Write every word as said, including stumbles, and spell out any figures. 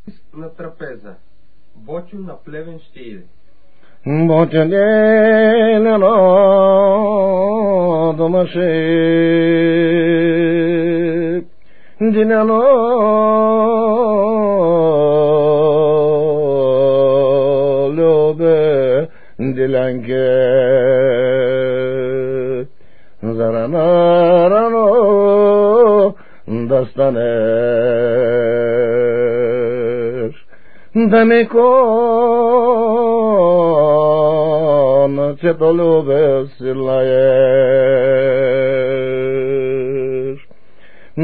на трапеза. Бочо на Плевен ще иде. Бочо делено домаше Dinano lobe dilange zaranarano dastaner damekon cetolobe silaye